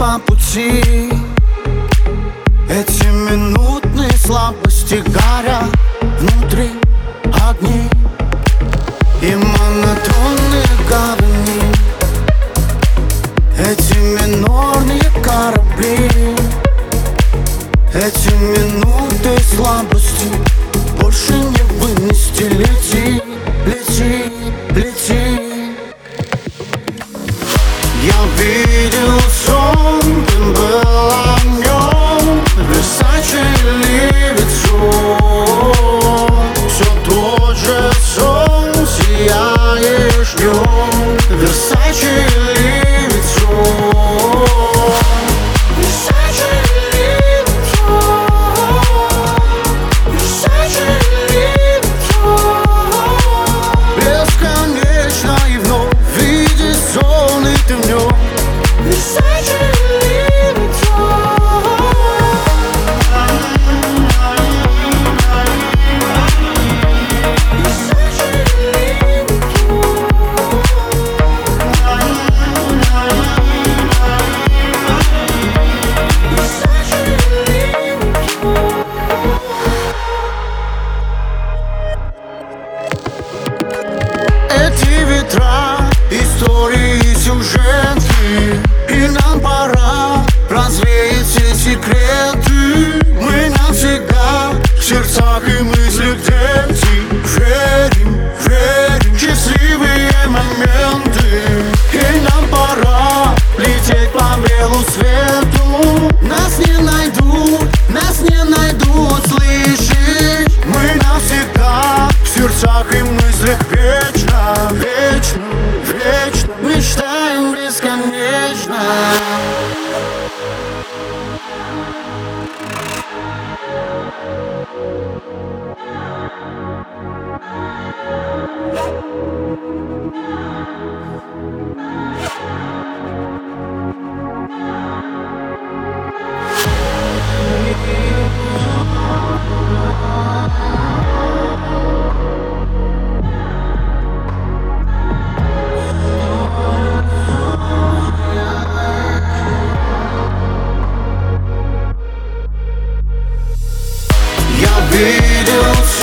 по пути. Эти минутные слабости горят внутри огни и монотонные гавани. Эти минорные корабли, эти минуты слабости больше не вынести. Лети, лети, лети. Я видел сон, ты был о нем, Versace или Vuitton. Все тот же сон, сияешь днем, Versace или Vuitton. Versace или Vuitton. Versace или Vuitton. Бесконечно и вновь видишь сон, и ты в нем. Versace или Vuitton. Эти ветра, истории, сюжеты, и нам пора развеять все секреты. Мы навсегда в сердцах и мыслях дети. Верим, верим в счастливые моменты. И нам пора лететь по белу свету. Нас не найдут, слышишь? Мы навсегда в сердцах и мыслях вечно, вечно, вечно. Мечтаем бесконечно. Я видел